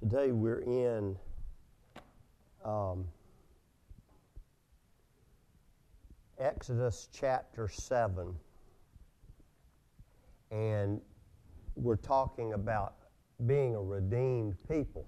Today we're in Exodus chapter 7, and we're talking about being a redeemed people.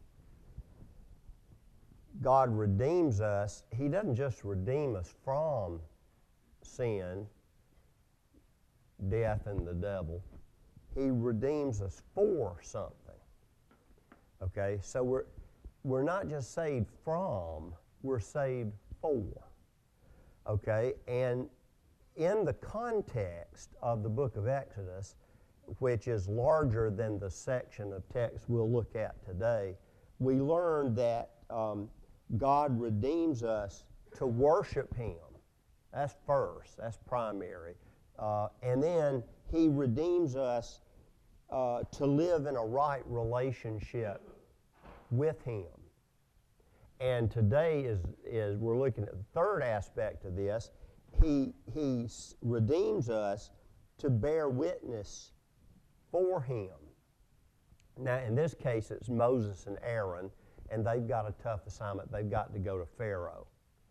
God redeems us. He doesn't just redeem us from sin, death, and the devil. He redeems us for something. Okay, so we're not just saved from, we're saved for. Okay, and in the context of the book of Exodus, which is larger than the section of text we'll look at today, we learn that God redeems us to worship Him. That's first, that's primary. And then He redeems us to live in a right relationship with Him. And today is we're looking at the third aspect of this. He redeems us to bear witness for Him. Now, in this case, it's Moses and Aaron, and they've got a tough assignment. They've got to go to Pharaoh.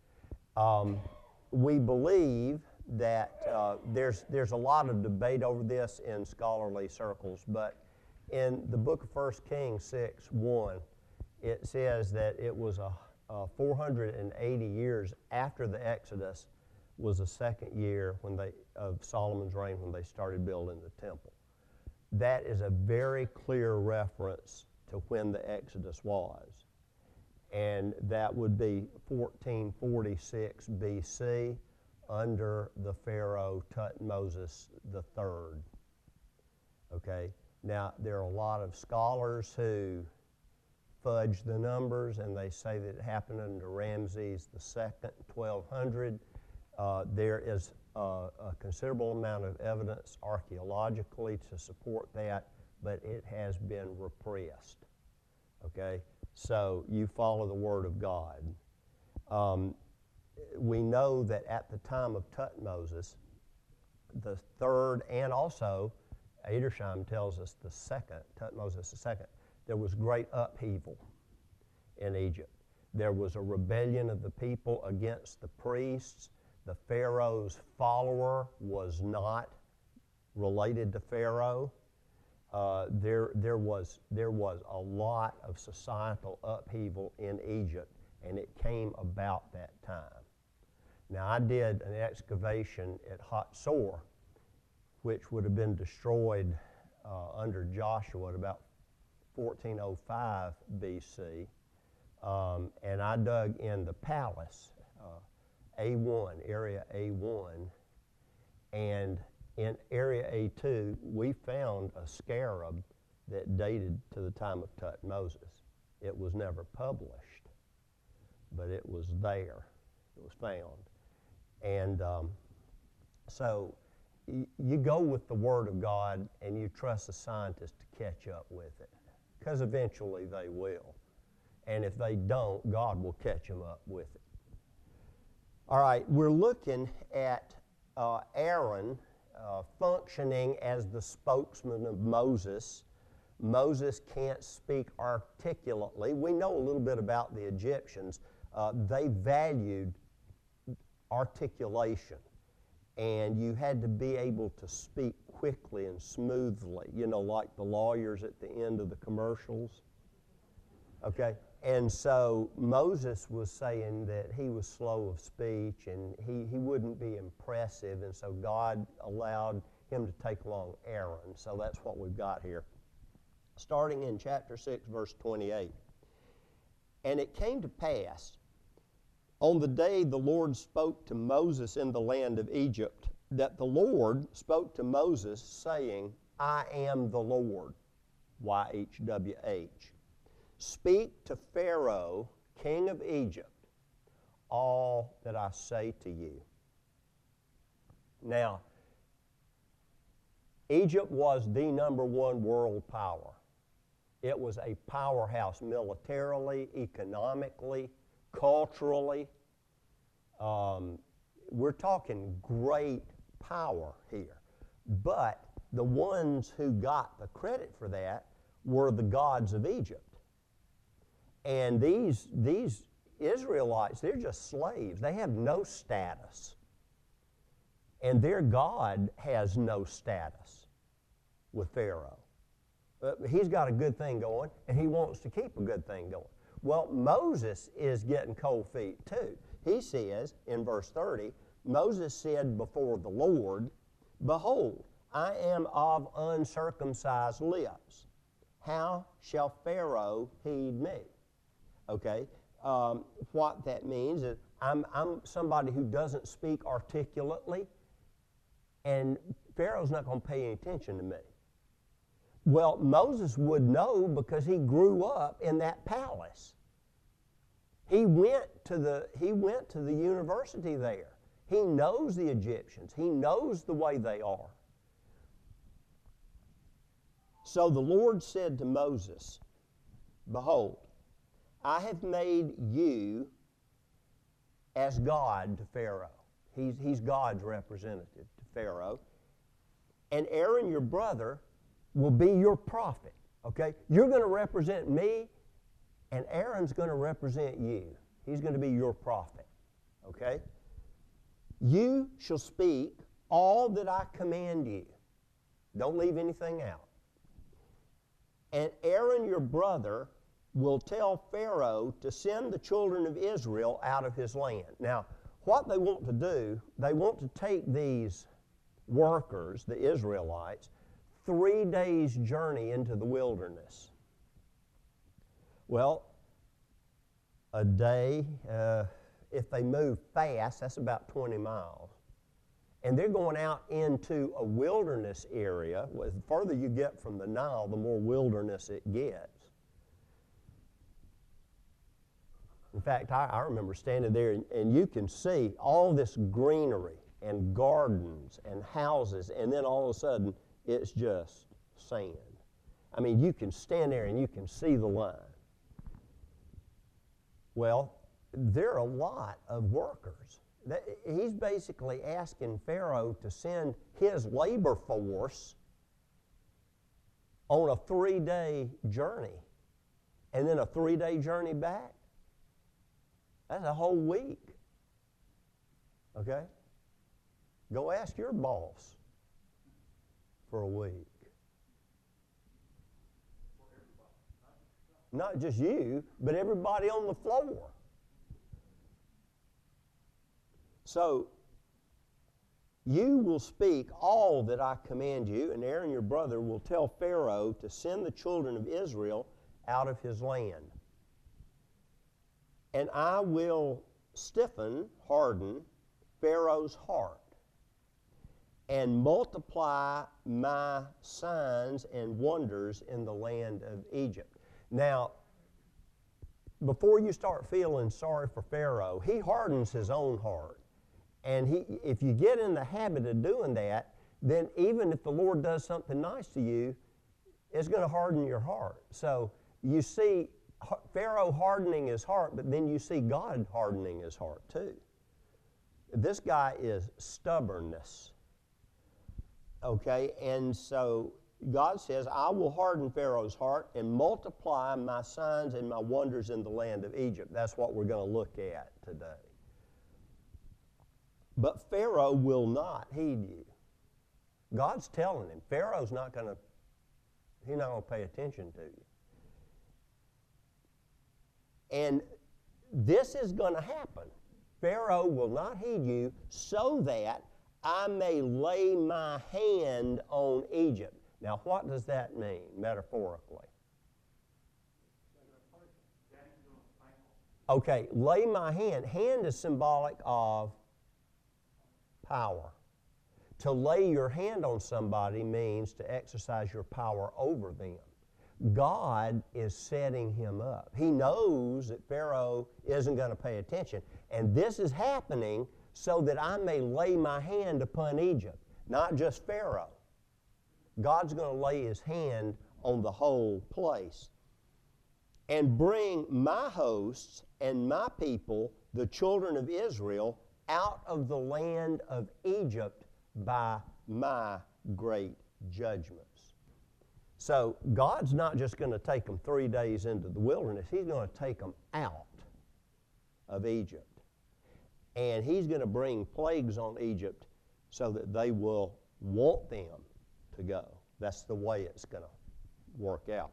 We believe that there's a lot of debate over this in scholarly circles, but in the book of 1 Kings 6:1, it says that it was 480 years after the Exodus was the second year of Solomon's reign when they started building the temple. That is a very clear reference to when the Exodus was. And that would be 1446 BC under the Pharaoh Tutmosis III. Okay, now there are a lot of scholars who fudge the numbers, and they say that it happened under Ramses II, 1200. There is a considerable amount of evidence archaeologically to support that, but it has been repressed. Okay, so you follow the Word of God. We know that at the time of Tutmosis, the third, and also Edersheim tells us the second, Tutmosis II, there was great upheaval in Egypt. There was a rebellion of the people against the priests. The Pharaoh's follower was not related to Pharaoh. There was a lot of societal upheaval in Egypt, and it came about that time. Now, I did an excavation at Hatzor, which would have been destroyed under Joshua at about 1405 BC, and I dug in the palace, A1, area A1, and in area A2, we found a scarab that dated to the time of Tutmosis. It was never published, but it was there. It was found. And so you go with the Word of God and you trust the scientists to catch up with it, because eventually they will. And if they don't, God will catch them up with it. All right, we're looking at Aaron functioning as the spokesman of Moses. Moses can't speak articulately. We know a little bit about the Egyptians. They valued articulation, and you had to be able to speak quickly and smoothly, like the lawyers at the end of the commercials. Okay, and so Moses was saying that he was slow of speech and he wouldn't be impressive, and so God allowed him to take along Aaron. So that's what we've got here. Starting in chapter 6, verse 28. And it came to pass, on the day the Lord spoke to Moses in the land of Egypt, that the Lord spoke to Moses, saying, I am the Lord, YHWH. Speak to Pharaoh, king of Egypt, all that I say to you. Now, Egypt was the number one world power. It was a powerhouse militarily, economically, culturally. We're talking great power here. But the ones who got the credit for that were the gods of Egypt. And these Israelites, they're just slaves. They have no status. And their God has no status with Pharaoh. He's got a good thing going, and he wants to keep a good thing going. Well, Moses is getting cold feet too. He says in verse 30, Moses said before the Lord, "Behold, I am of uncircumcised lips. How shall Pharaoh heed me?" Okay, what that means is I'm somebody who doesn't speak articulately, and Pharaoh's not going to pay any attention to me. Well, Moses would know because he grew up in that palace. He went to the university there. He knows the Egyptians. He knows the way they are. So the Lord said to Moses, "Behold, I have made you as God to Pharaoh." He's God's representative to Pharaoh. "And Aaron, your brother, will be your prophet." Okay? You're going to represent me, and Aaron's going to represent you. He's going to be your prophet. Okay? "You shall speak all that I command you." Don't leave anything out. "And Aaron, your brother, will tell Pharaoh to send the children of Israel out of his land." Now, what they want to do, they want to take these workers, the Israelites, 3 days' journey into the wilderness. Well, a day, if they move fast, that's about 20 miles. And they're going out into a wilderness area. The further you get from the Nile, the more wilderness it gets. In fact, I remember standing there, and you can see all this greenery and gardens and houses, and then all of a sudden, it's just sand. I mean, you can stand there and you can see the line. Well, there are a lot of workers. He's basically asking Pharaoh to send his labor force on a 3-day journey, and then a 3-day journey back. That's a whole week. Okay? Go ask your boss for a week. Not just you, but everybody on the floor. So, "You will speak all that I command you, and Aaron your brother will tell Pharaoh to send the children of Israel out of his land. And I will harden Pharaoh's heart, and multiply my signs and wonders in the land of Egypt." Now, before you start feeling sorry for Pharaoh, he hardens his own heart. And if you get in the habit of doing that, then even if the Lord does something nice to you, it's going to harden your heart. So you see Pharaoh hardening his heart, but then you see God hardening his heart too. This guy is stubbornness. Okay, and so God says, "I will harden Pharaoh's heart and multiply my signs and my wonders in the land of Egypt." That's what we're going to look at today. "But Pharaoh will not heed you." God's telling him, Pharaoh's not going to pay attention to you. And this is going to happen. Pharaoh will not heed you, so that I may lay my hand on Egypt. Now, what does that mean, metaphorically? Okay, lay my hand. Hand is symbolic of power. To lay your hand on somebody means to exercise your power over them. God is setting him up. He knows that Pharaoh isn't going to pay attention. And this is happening so that I may lay my hand upon Egypt, not just Pharaoh. God's going to lay his hand on the whole place. "And bring my hosts and my people, the children of Israel, out of the land of Egypt by my great judgments." So God's not just going to take them 3 days into the wilderness. He's going to take them out of Egypt. And He's going to bring plagues on Egypt so that they will want them to go. That's the way it's going to work out.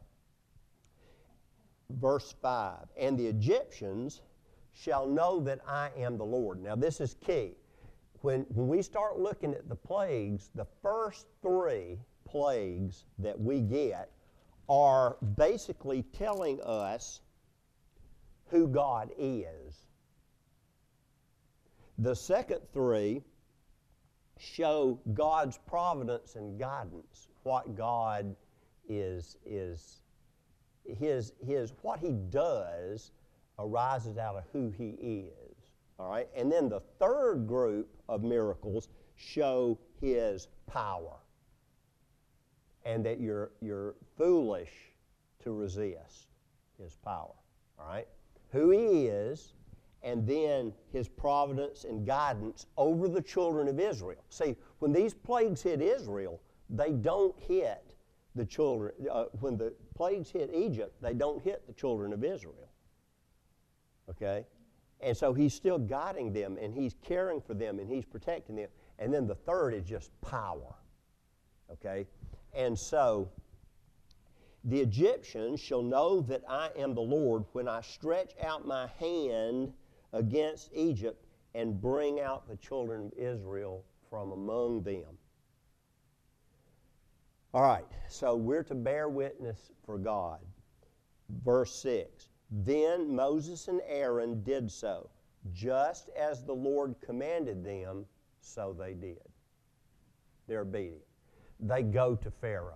Verse 5, and the Egyptians shall know that I am the Lord. Now this is key. When we start looking at the plagues, the first 3 plagues that we get are basically telling us who God is. The second 3 show God's providence and guidance, what God is what He does arises out of who He is. All right? And then the third group of miracles show His power, and that you're foolish to resist His power. All right? Who He is, and then His providence and guidance over the children of Israel. See, when these plagues hit Israel, they don't hit the children. When the plagues hit Egypt, they don't hit the children of Israel. Okay? And so He's still guiding them, and He's caring for them, and He's protecting them. And then the third is just power. Okay? And so the Egyptians shall know that I am the Lord when I stretch out my hand against Egypt and bring out the children of Israel from among them. All right, so we're to bear witness for God. Verse 6, then Moses and Aaron did so, just as the Lord commanded them, so they did. They're obedient. They go to Pharaoh.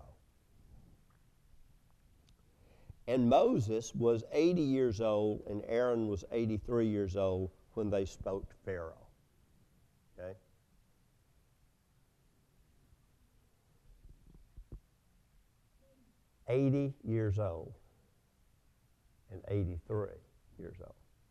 And Moses was 80 years old, and Aaron was 83 years old when they spoke to Pharaoh. Okay? "80 years old and 83 years old.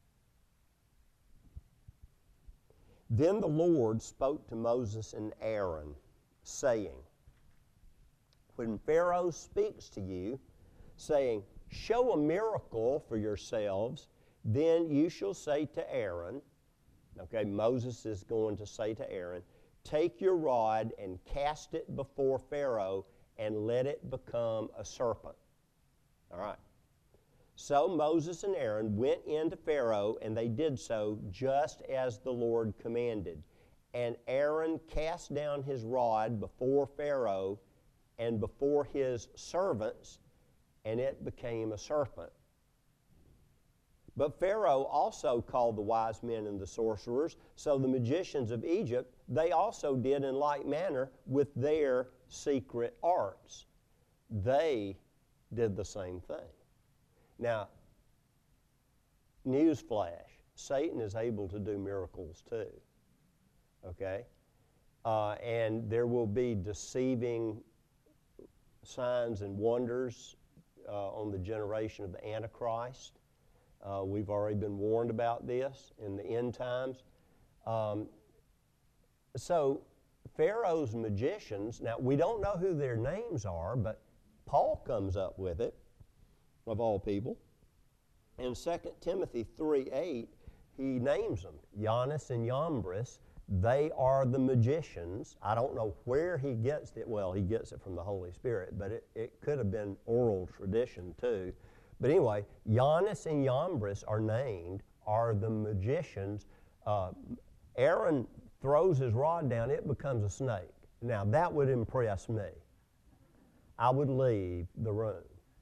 Then the Lord spoke to Moses and Aaron, saying, when Pharaoh speaks to you, saying, show a miracle for yourselves, then you shall say to Aaron," okay, Moses is going to say to Aaron, "take your rod and cast it before Pharaoh and let it become a serpent." All right. So Moses and Aaron went into Pharaoh, and they did so just as the Lord commanded. And Aaron cast down his rod before Pharaoh and before his servants, and it became a serpent. But Pharaoh also called the wise men and the sorcerers, so the magicians of Egypt, they also did in like manner with their secret arts. They did the same thing. Now, newsflash, Satan is able to do miracles too, okay? And there will be deceiving signs and wonders on the generation of the Antichrist. We've already been warned about this in the end times. So Pharaoh's magicians, now we don't know who their names are, but Paul comes up with it, of all people. In 2 Timothy 3:8, he names them, Jannes and Jambres. They are the magicians. I don't know where he gets it. Well, he gets it from the Holy Spirit, but it could have been oral tradition too. But anyway, Jannes and Jambres are named, are the magicians. Aaron throws his rod down, it becomes a snake. Now that would impress me. I would leave the room.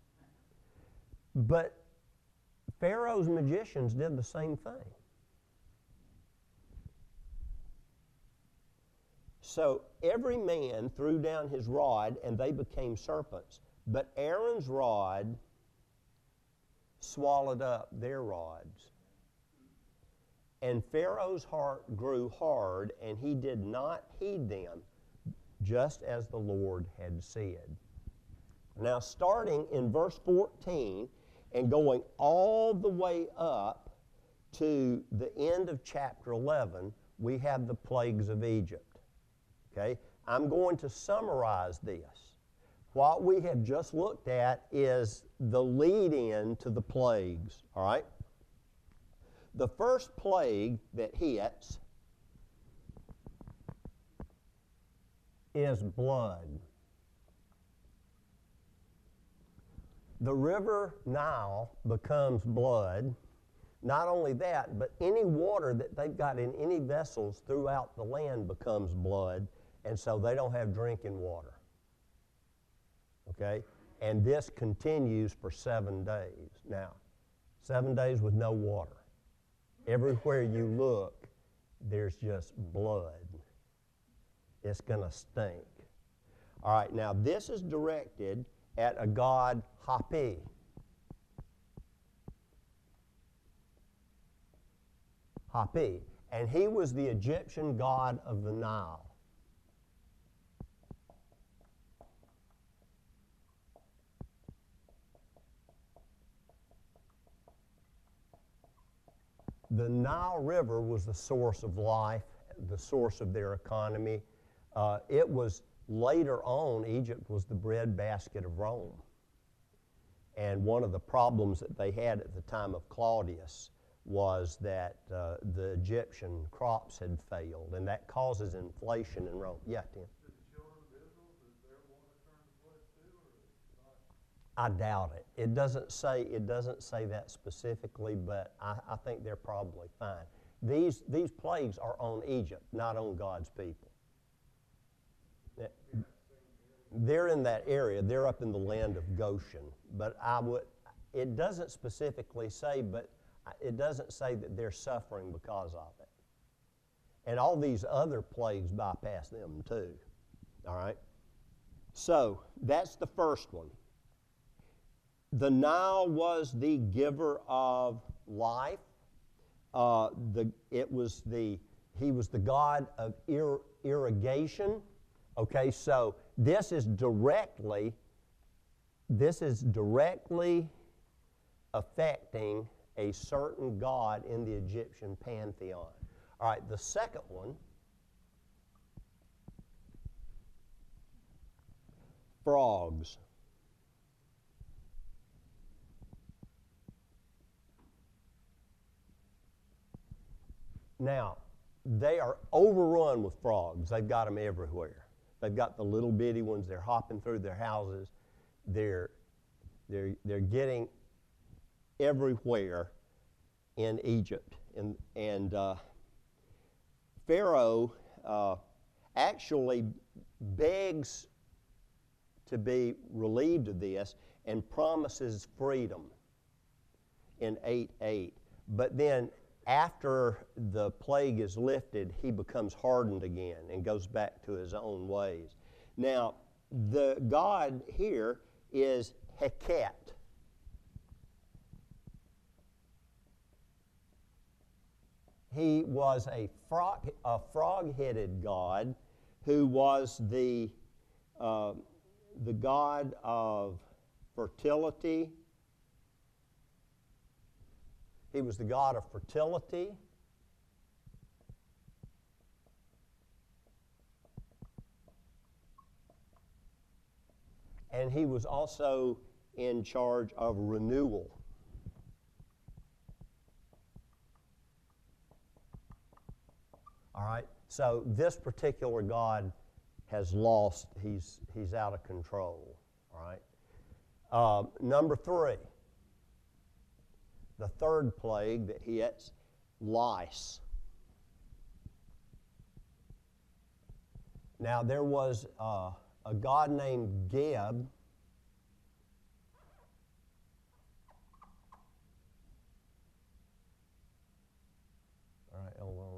But Pharaoh's magicians did the same thing. So every man threw down his rod, and they became serpents. But Aaron's rod swallowed up their rods. And Pharaoh's heart grew hard, and he did not heed them, just as the Lord had said. Now, starting in verse 14 and going all the way up to the end of chapter 11, we have the plagues of Egypt. Okay? I'm going to summarize this. what we have just looked at is the lead-in to the plagues, all right? The first plague that hits is blood. The river Nile becomes blood. Not only that, but any water that they've got in any vessels throughout the land becomes blood, and so they don't have drinking water. Okay? And this continues for 7 days. Now, 7 days with no water. Everywhere you look, there's just blood. It's going to stink. All right, now this is directed at a god, Hapi. Hapi. And he was the Egyptian god of the Nile. The Nile River was the source of life, the source of their economy. It was later on, Egypt was the breadbasket of Rome. And one of the problems that they had at the time of Claudius was that the Egyptian crops had failed, and that causes inflation in Rome. Yeah, Tim? Did the children of Israel, did their water turn to blood too, or not? I doubt it. It doesn't say that specifically, but I think they're probably fine. These plagues are on Egypt, not on God's people. They're in that area. They're up in the land of Goshen. But it doesn't specifically say, but it doesn't say that they're suffering because of it. And all these other plagues bypass them too. All right? So that's the first one. The Nile was the giver of life. He was the god of irrigation. Okay, so this is directly affecting a certain god in the Egyptian pantheon. All right, the second one, frogs. Now, they are overrun with frogs. They've got them everywhere. They've got the little bitty ones. They're hopping through their houses. They're getting everywhere in Egypt. And Pharaoh actually begs to be relieved of this and promises freedom in 8:8. But then after the plague is lifted, he becomes hardened again and goes back to his own ways. Now, the god here is Heket. He was a frog-headed god who was the god of fertility. He was the god of fertility. And he was also in charge of renewal. All right, so this particular god has lost, he's out of control. All right. Number 3. The third plague that hits, lice. Now, there was a god named Geb. All right, hold on.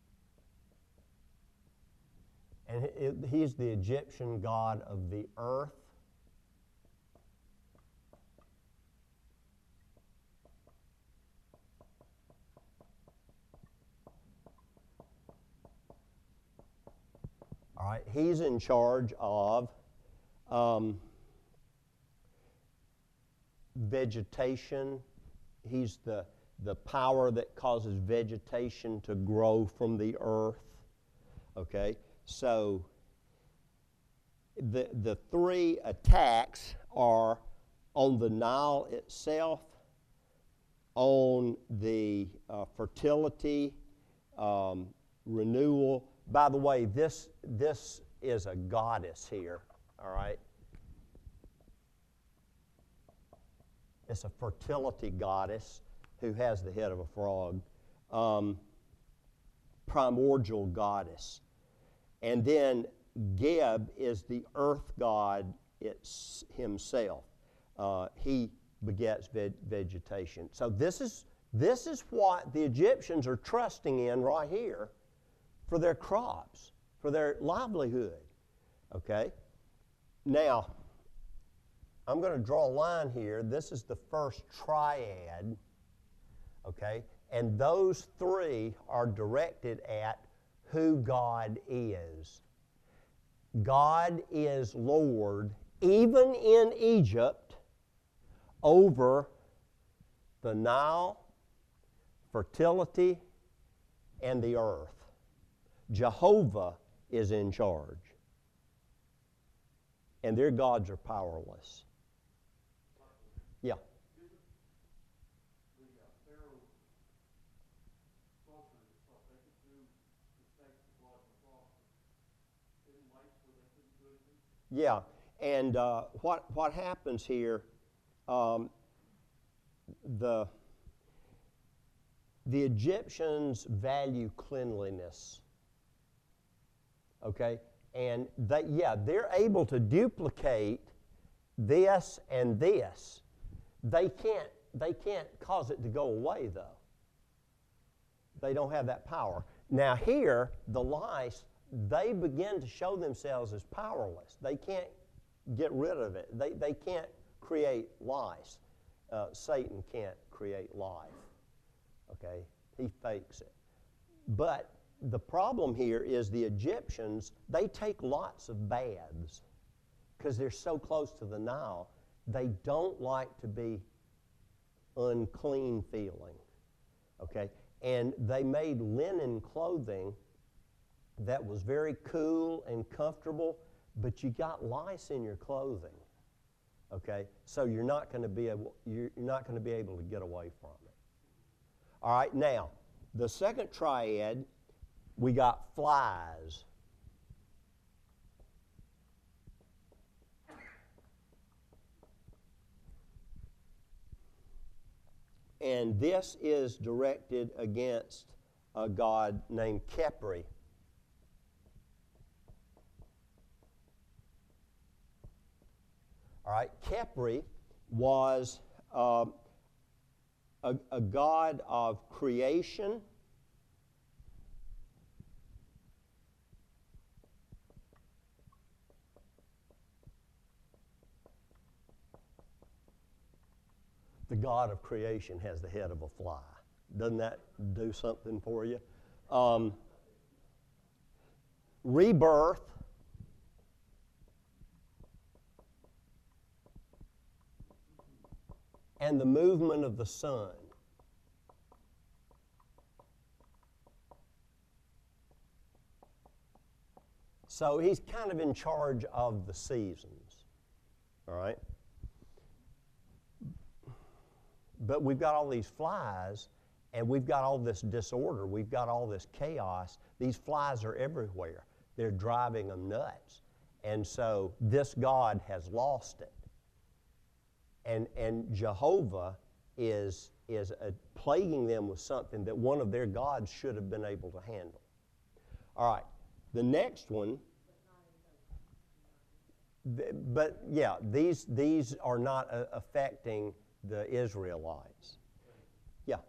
And he's the Egyptian god of the earth. All right, he's in charge of vegetation. He's the power that causes vegetation to grow from the earth. Okay, so the three attacks are on the Nile itself, on the fertility, renewal. By the way, this is a goddess here, all right? It's a fertility goddess who has the head of a frog. Primordial goddess. And then Geb is the earth god himself. He begets vegetation. So this is what the Egyptians are trusting in right here for their crops, for their livelihood. Okay? Now, I'm going to draw a line here. This is the first triad. Okay? And those three are directed at who God is. God is Lord, even in Egypt, over the Nile, fertility, and the earth. Jehovah is in charge. And their gods are powerless. Yeah. Yeah, and what happens here? The Egyptians value cleanliness. Okay, and they're able to duplicate this and this. They can't cause it to go away though. They don't have that power. Now here, the lice, they begin to show themselves as powerless. They can't get rid of it. They can't create lice. Satan can't create life. Okay? He fakes it. But the problem here is the Egyptians, they take lots of baths because they're so close to the Nile. They don't like to be unclean feeling. Okay? And they made linen clothing that was very cool and comfortable, but you got lice in your clothing. Okay, so you're not going to be able to get away from it. All right, now the second triad, we got flies. And this is directed against a god named Khepri. All right, Khepri was a god of creation. The god of creation has the head of a fly. Doesn't that do something for you? Rebirth. And the movement of the sun. So he's kind of in charge of the seasons, all right? But we've got all these flies, and we've got all this disorder. We've got all this chaos. These flies are everywhere. They're driving them nuts. And so this God has lost it. And Jehovah is plaguing them with something that one of their gods should have been able to handle. All right, the next one. But yeah, these are not affecting the Israelites. Yeah.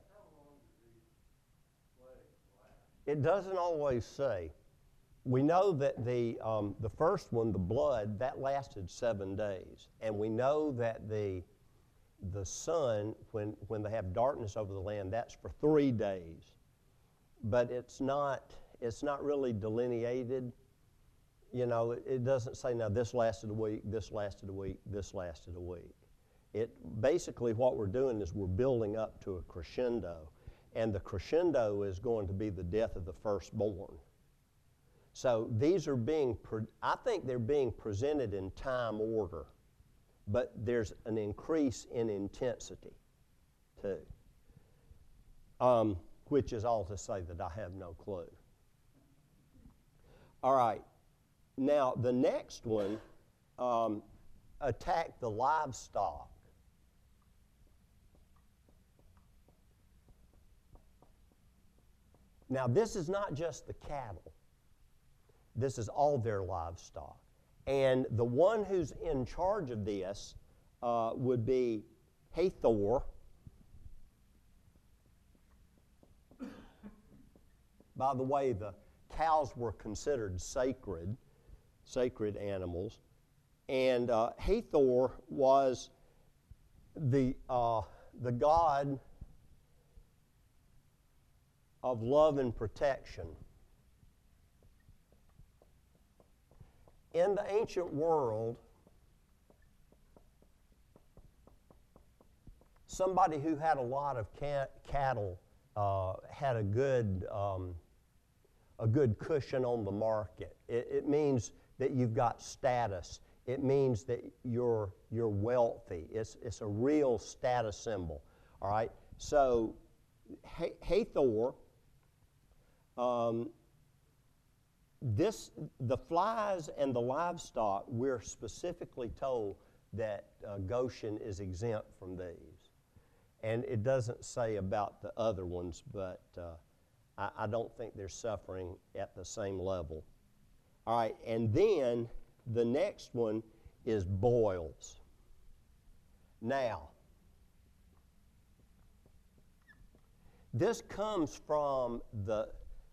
It doesn't always say. We know that the first one, the blood, that lasted 7 days. And we know that the sun, when they have darkness over the land, that's for 3 days. But it's not really delineated. You know, it doesn't say, now this lasted a week, this lasted a week, this lasted a week. Basically what we're doing is we're building up to a crescendo. And the crescendo is going to be the death of the firstborn. So these are I think they're being presented in time order, but there's an increase in intensity too, which is all to say that I have no clue. All right, now the next one, attack the livestock. Now, this is not just the cattle. This is all their livestock. And the one who's in charge of this would be Hathor. By the way, the cows were considered sacred animals. And Hathor was the god of love and protection. In the ancient world, somebody who had a lot of cattle had a good cushion on the market. It means that you've got status. It means that you're wealthy. It's a real status symbol. All right. So Hathor. The flies and the livestock, we're specifically told that Goshen is exempt from these. And it doesn't say about the other ones, but I don't think they're suffering at the same level. All right, and then the next one is boils. Now, this comes from the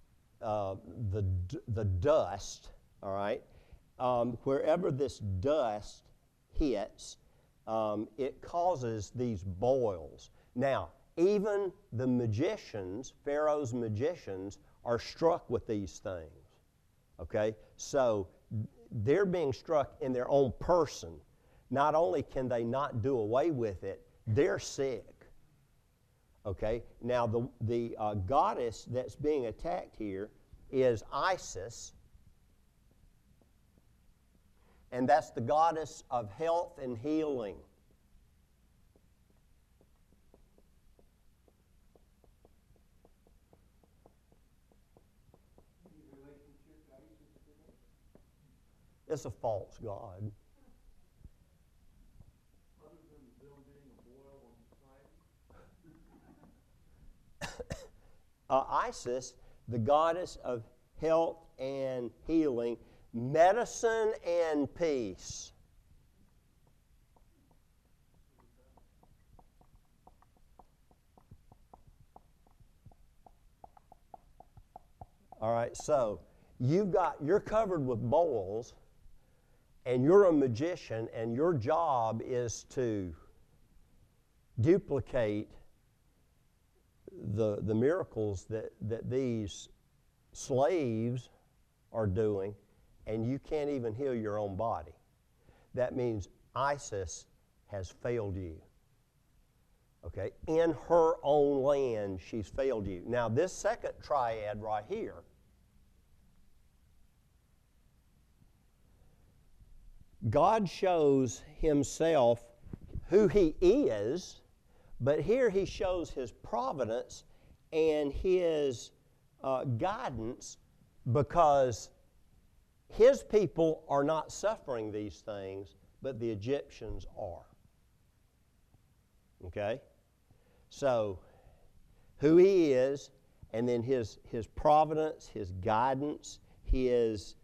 dust, all right? Wherever this dust hits, it causes these boils. Now, even the magicians, Pharaoh's magicians, are struck with these things, okay? So they're being struck in their own person. Not only can they not do away with it, they're sick. Okay, now the goddess that's being attacked here is Isis, and that's the goddess of health and healing. Any relationship to Isis today? It's a false god. Other than them being a boil on society? Isis, the goddess of health and healing, medicine and peace. All right, so you're covered with boils, and you're a magician, and your job is to duplicate the miracles that these slaves are doing, and you can't even heal your own body. That means Isis has failed you. Okay? In her own land, she's failed you. Now, this second triad right here, God shows himself who he is, but here he shows his providence and his guidance, because his people are not suffering these things, but the Egyptians are. Okay? So, who he is, and then his providence, his guidance, his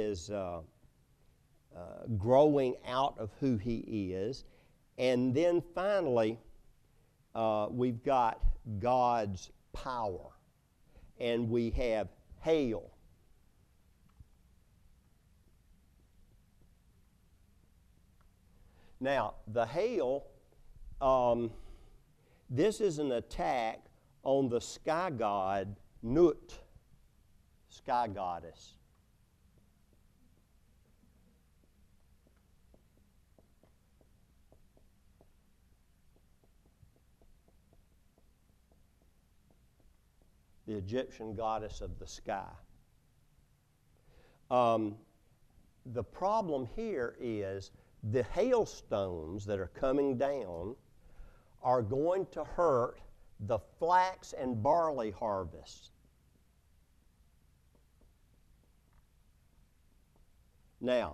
growing out of who he is. And then finally, we've got God's power. And we have hail. Now, the hail, this is an attack on the sky god Nut, sky goddess. The Egyptian goddess of the sky. The problem here is the hailstones that are coming down are going to hurt the flax and barley harvests. Now,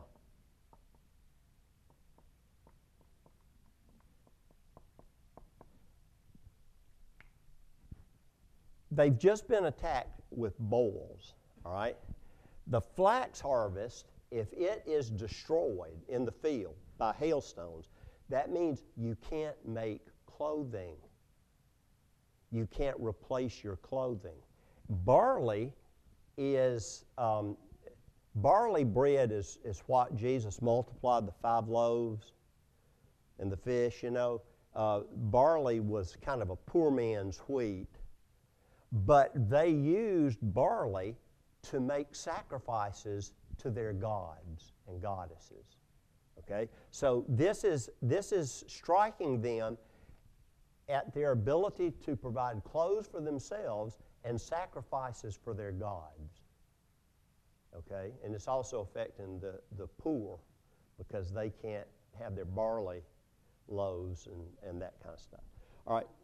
they've just been attacked with boils, all right? The flax harvest, if it is destroyed in the field by hailstones, that means you can't make clothing. You can't replace your clothing. Barley is, barley bread is what Jesus multiplied the 5 loaves and the fish, you know. Barley was kind of a poor man's wheat, but they used barley to make sacrifices to their gods and goddesses. Okay? So this is striking them at their ability to provide clothes for themselves and sacrifices for their gods. Okay? And it's also affecting the poor because they can't have their barley loaves and that kind of stuff. All right.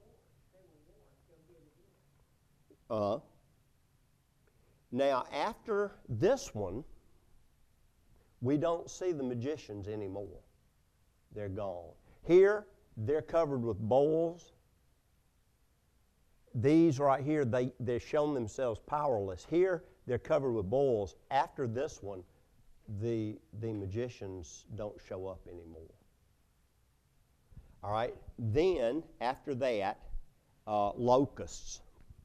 Now, after this one, we don't see the magicians anymore. They're gone. Here, they're covered with boils. These right here, they've shown themselves powerless. Here, they're covered with boils. After this one, the magicians don't show up anymore. All right? Then, after that, locusts.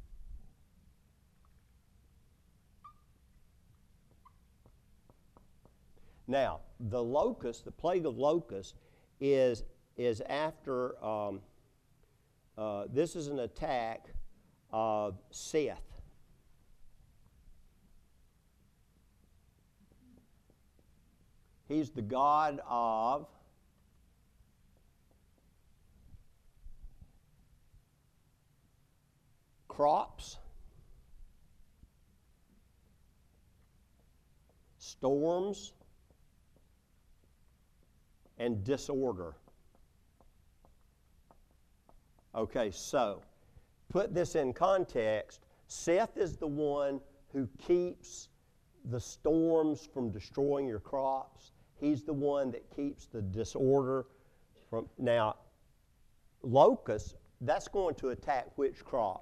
Now, the locust, the plague of locusts, is after, this is an attack of Seth. He's the god of crops, storms, and disorder. Okay, so put this in context. Seth is the one who keeps the storms from destroying your crops. He's the one that keeps the disorder from. Now, locusts, that's going to attack which crop?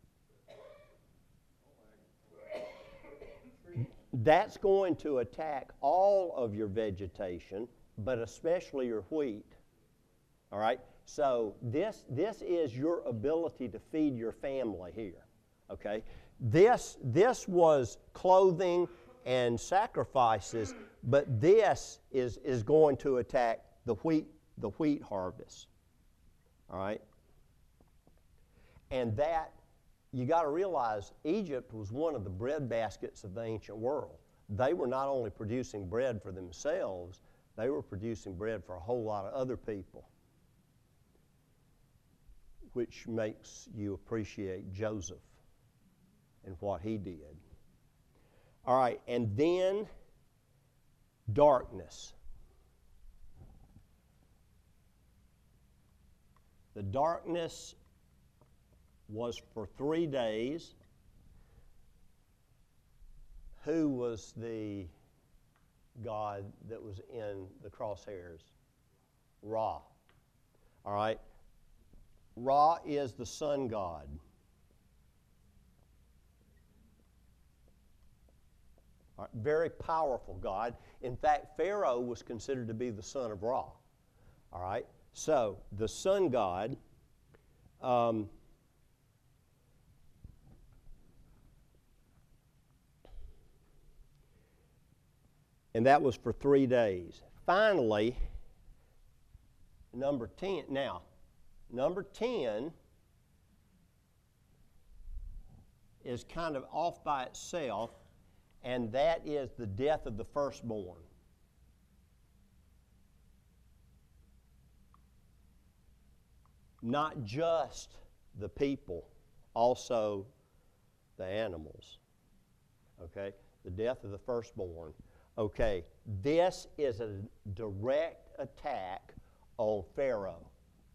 That's going to attack all of your vegetation, but especially your wheat. All right? So this is your ability to feed your family here. Okay? This was clothing and sacrifices, but this is going to attack the wheat harvest. All right? And that, you got to realize, Egypt was one of the bread baskets of the ancient world. They were not only producing bread for themselves, they were producing bread for a whole lot of other people, which makes you appreciate Joseph and what he did. All right, and then darkness. The darkness was for 3 days. Who was the god that was in the crosshairs? Ra. All right. Ra is the sun god. All right. Very powerful god. In fact, Pharaoh was considered to be the son of Ra. All right. So the sun god. And that was for 3 days. Finally, number 10. Now, number 10 is kind of off by itself, and that is the death of the firstborn. Not just the people, also the animals. Okay? The death of the firstborn. Okay, this is a direct attack on Pharaoh.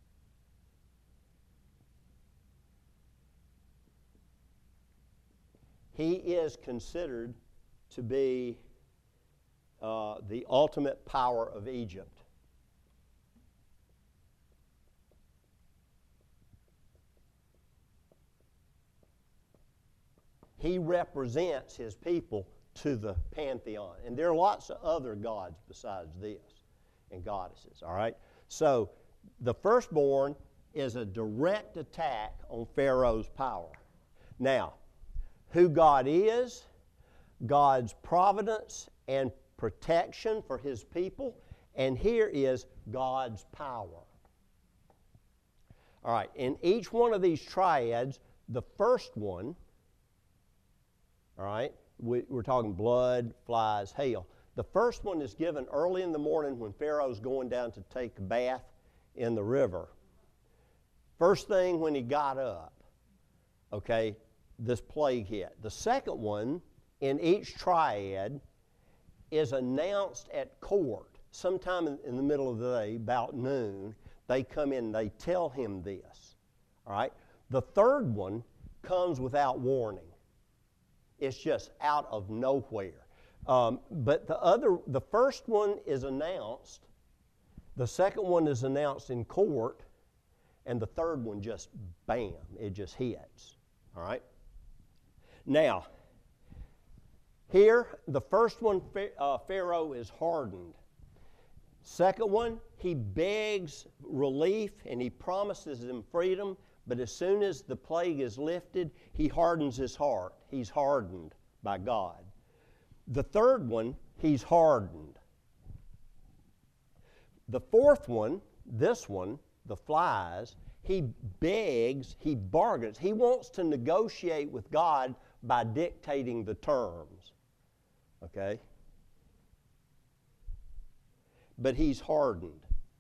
He is considered to be the ultimate power of Egypt. He represents his people to the pantheon. And there are lots of other gods besides this and goddesses, all right? So the firstborn is a direct attack on Pharaoh's power. Now, who God is, God's providence and protection for his people, and here is God's power. All right, in each one of these triads, the first one, all right, we're talking blood, flies, hail. The first one is given early in the morning when Pharaoh's going down to take a bath in the river. First thing when he got up, okay, this plague hit. The second one in each triad is announced at court sometime in the middle of the day, about noon. They come in and they tell him this. All right? The third one comes without warning. It's just out of nowhere. But the first one is announced, the second one is announced in court, and the third one just, bam, it just hits. All right? Now, here, the first one, Pharaoh is hardened. Second one, he begs relief and he promises them freedom, but as soon as the plague is lifted, he hardens his heart. He's hardened by God. The third one, he's hardened. The fourth one, this one, the flies, he begs, he bargains. He wants to negotiate with God by dictating the terms. Okay? But he's hardened.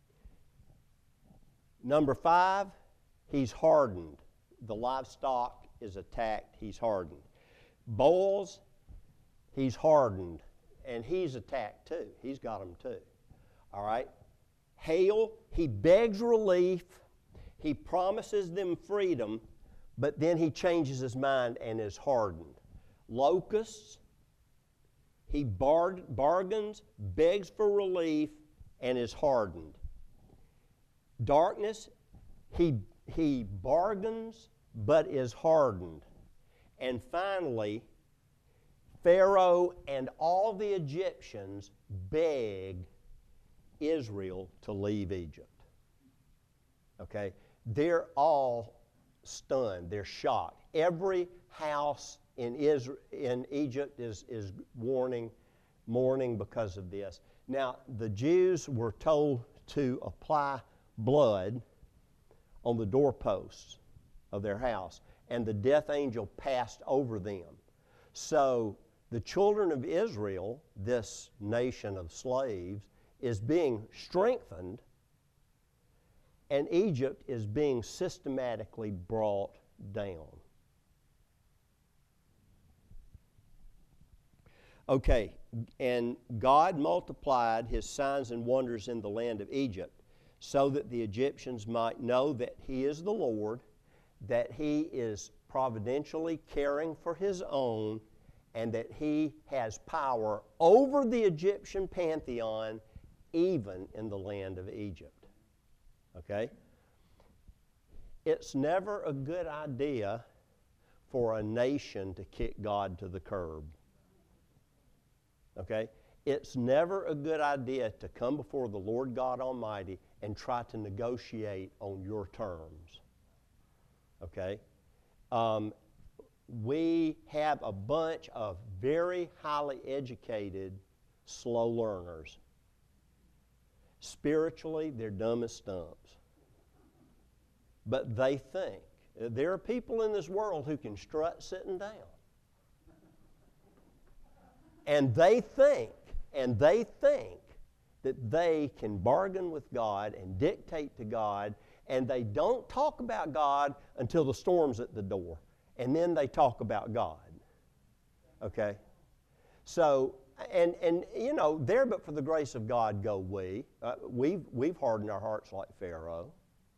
Number 5, he's hardened. The livestock is attacked, he's hardened. Bulls, he's hardened, and he's attacked too. He's got them too. All right? Hail, he begs relief, he promises them freedom, but then he changes his mind and is hardened. Locusts, he bargains, begs for relief, and is hardened. Darkness, he bargains, but is hardened. And finally, Pharaoh and all the Egyptians beg Israel to leave Egypt. Okay? They're all stunned. They're shocked. Every house in Egypt is mourning because of this. Now, the Jews were told to apply blood on the doorposts of their house, and the death angel passed over them. So the children of Israel, this nation of slaves, is being strengthened, and Egypt is being systematically brought down. Okay, and God multiplied his signs and wonders in the land of Egypt so that the Egyptians might know that he is the Lord, that he is providentially caring for his own, and that he has power over the Egyptian pantheon even in the land of Egypt. Okay? It's never a good idea for a nation to kick God to the curb. Okay? It's never a good idea to come before the Lord God Almighty and try to negotiate on your terms. Okay? We have a bunch of very highly educated, slow learners. Spiritually, they're dumb as stumps. But they think. There are people in this world who can strut sitting down. And they think that they can bargain with God and dictate to God, and they don't talk about God until the storm's at the door. And then they talk about God. Okay? So And you know, there but for the grace of God go we. We've hardened our hearts like Pharaoh.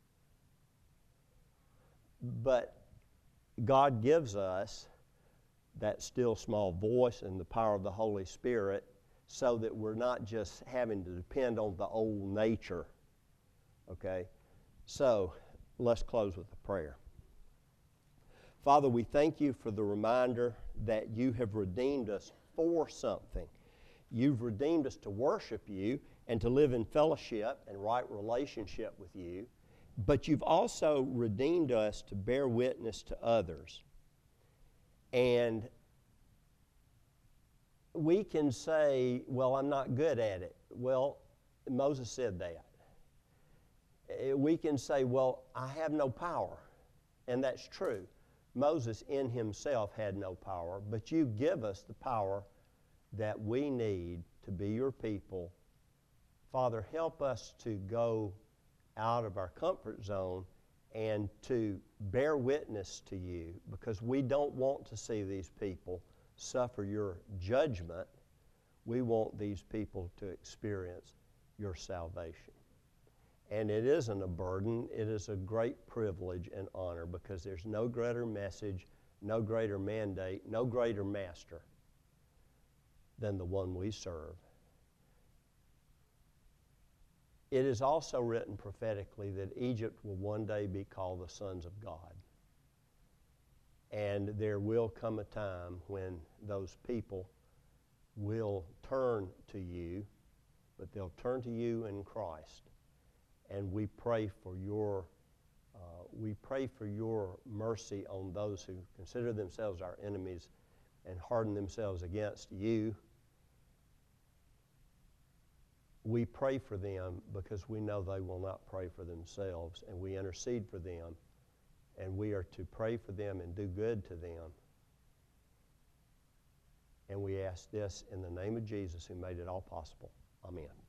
But God gives us that still small voice and the power of the Holy Spirit so that we're not just having to depend on the old nature. Okay? So, let's close with a prayer. Father, we thank you for the reminder that you have redeemed us for something. You've redeemed us to worship you and to live in fellowship and right relationship with you, but you've also redeemed us to bear witness to others. And we can say, well, I'm not good at it. Well, Moses said that. We can say, well, I have no power. And that's true. Moses in himself had no power, but you give us the power that we need to be your people. Father, help us to go out of our comfort zone and to bear witness to you, because we don't want to see these people suffer your judgment. We want these people to experience your salvation. And it isn't a burden, it is a great privilege and honor, because there's no greater message, no greater mandate, no greater master than the one we serve. It is also written prophetically that Egypt will one day be called the sons of God. And there will come a time when those people will turn to you, but they'll turn to you in Christ. And we pray for your mercy on those who consider themselves our enemies and harden themselves against you. We pray for them because we know they will not pray for themselves, and we intercede for them, and we are to pray for them and do good to them. And we ask this in the name of Jesus, who made it all possible. Amen.